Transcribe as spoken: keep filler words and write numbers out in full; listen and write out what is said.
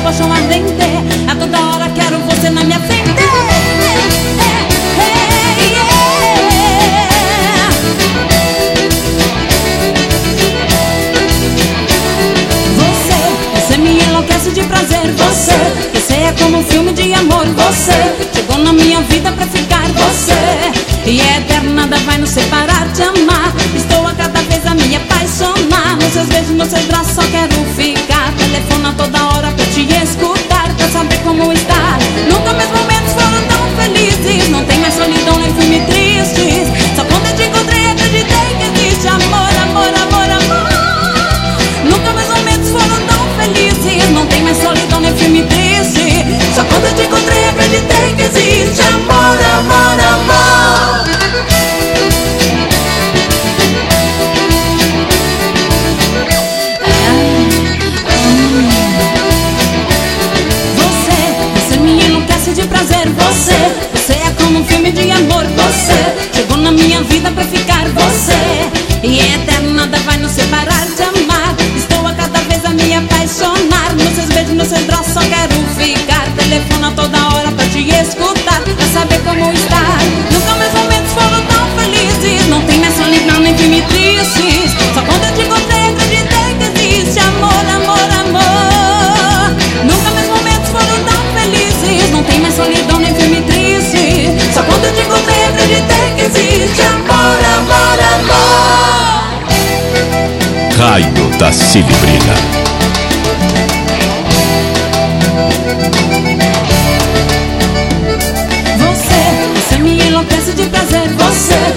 paixão ardente. A toda hora quero você na minha frente. De prazer, você, você é como um filme de amor. Você chegou na minha vida pra ficar. Você e é eterno, nada vai nos separar de amar. Estou a cada vez a me apaixonar. Nos seus beijos, nos seus braços só quero ficar. Telefona toda hora pra te escutar, pra saber como está. Nunca meus momentos foram tão felizes. Não tem mais solidão nem filme tristes. Só quando eu te encontrei acreditei que existe amor, amor, amor, amor. Nunca meus momentos foram tão felizes. Não tem mais solidão nem filme triste. Só quando eu te encontrei acreditei que existe amor, amor, amor. Você, você me enlouquece de prazer. Você, você é como um filme de amor. Você chegou na minha vida pra ficar. Você e é eterno, nada vai nos separar de amar. Estou a cada vez a me apaixonar. Nos seus beijos, nos seus braços só quero ficar. Telefona toda hora pra te escutar, pra saber como está. Nunca meus momentos foram tão felizes. Não tem mais solidão nem filme tristes. Só quando eu te encontrei acreditei que existe amor, amor, amor. Nunca meus momentos foram tão felizes. Não tem mais solidão nem filme triste. Só quando eu te encontrei acreditei que existe amor, amor, amor. Raio da Cilibrina. Você, você me enlouquece de prazer. Você